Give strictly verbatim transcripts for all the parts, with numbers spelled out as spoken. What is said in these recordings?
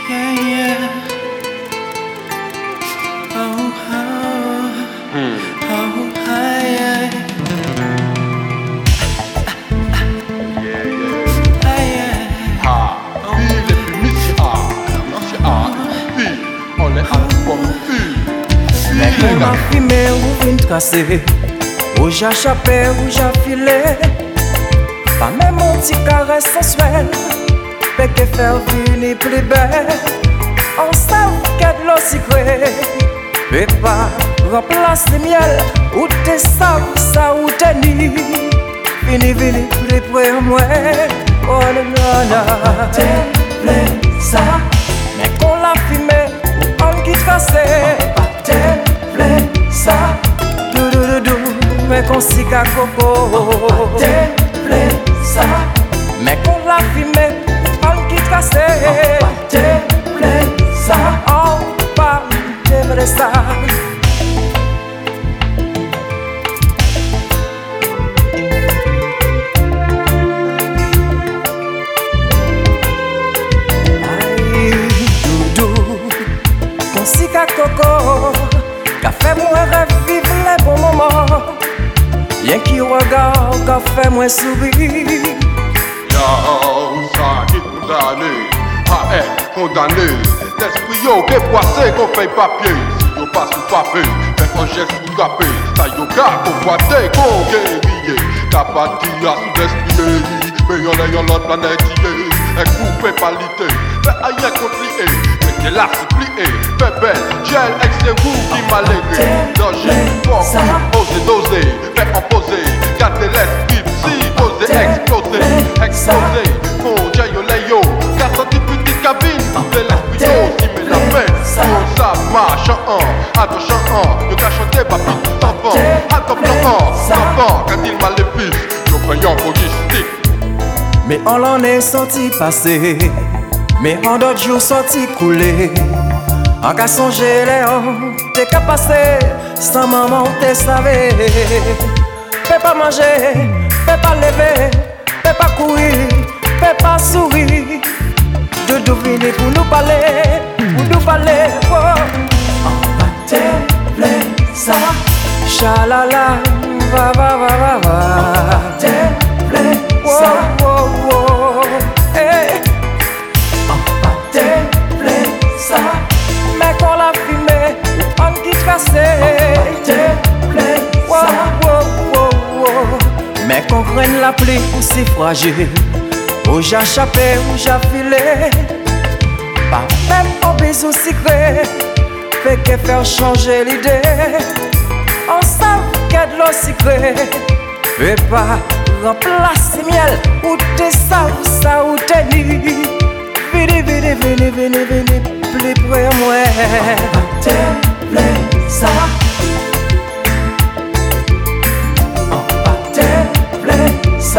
Yeah, yeah. Oh, oh. Hmm. Oh, hi, yeah. Yeah, yeah. Ah, yeah. Ah, oui, les publics, ah, merci, ah, oui, on est album, oui. Mais qu'on m'a fumé ou vin tracé, ou j'ai chapé ou j'ai filé. Pas même un petit caresse sensuel, mais que faire venir plus belle. On savent qu'il y a de l'eau sucrée, mais pas remplace le miel. Ou t'es savent ça ou t'es ni. Vini, vini, plus près de moi. Oh là là, t'es plein ça. Mais qu'on l'a fumé, on qui tracé. T'es plein ça. Dou dou dou dou, mais qu'on s'y ca coco. T'es plein ça. Mais qu'on l'a fumé, on qui tracé. T'es plein ça. On parle de vrai ça. Sika coco, qu'a fait moi rêve vivre les bons moments. Rien qui regarde, qu'a fait moi sourire. Yo, ça qui condamné, à être condamné. L'esprit yo, qui poissé, qu'on fait papier. Si yo passe ou papier, fait un geste pour frapper. Ça yo, car qu'on voit des qu'on guérir. Qu'a pas dit à sous l'esprit, mais y'en a y'en l'autre planète. Un coupé palité, fait aïe contre c'est là, c'est plié, fait belle, gel, ex c'est vous qui m'a légué. Danger, fort, osé, dosé, fait imposer, gâtez l'esprit, si, dosé, explosé, explosé, fond, jayo, layo, quatre cents petites cabines, tout l'esprit, si met la main, pour ça marche en un, attention en, yo qu'à chanter, papi, tout enfant, attends, plan en, enfant, quand il m'a l'épice, yo payant logistique. Mais on l'en est senti passer. Mais en d'autres jours sorti couler. En cas songer Léon, t'es qu'à passer. Sans maman t'es savé. Fais pas manger, fais pas lever, fais pas courir, fais pas sourire. De deviner pour nous parler, pour nous parler. Oh. On va te plaire ça. Chalala, va va va va va. On va te plaire ça. Oh, oh, oh. Hey. Mais qu'on l'a fumé, on qui tracé. T'es plein ça. Mais qu'on prenne la pluie aussi fragile. Où j'ai chapé, où j'ai filé. Pas même un bisou secret. Fait que faire changer l'idée. On sait qu'il y a de l'eau sucrée. Fais pas remplacer miel. Ou t'es ça, ou ça, ou t'es ni. Vini, vini, vini, vini, vini, plus près de moi. On va te plaire ça. On va te plaire ça.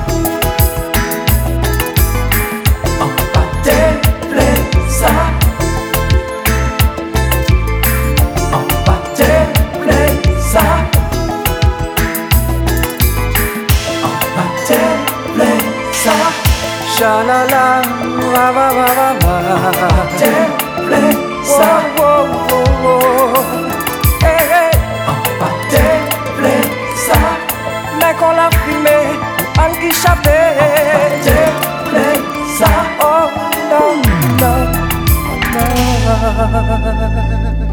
On va te plaire ça. On va te plaire ça. On va te plaire ça. Shalala, va va va va va. Te plaît ça. Oh, oh, oh, oh. Hey, hey. On va te plaît ça. Mais qu'on l'a fumé, on qui chapé. Te plaît ça. Oh non, non, non.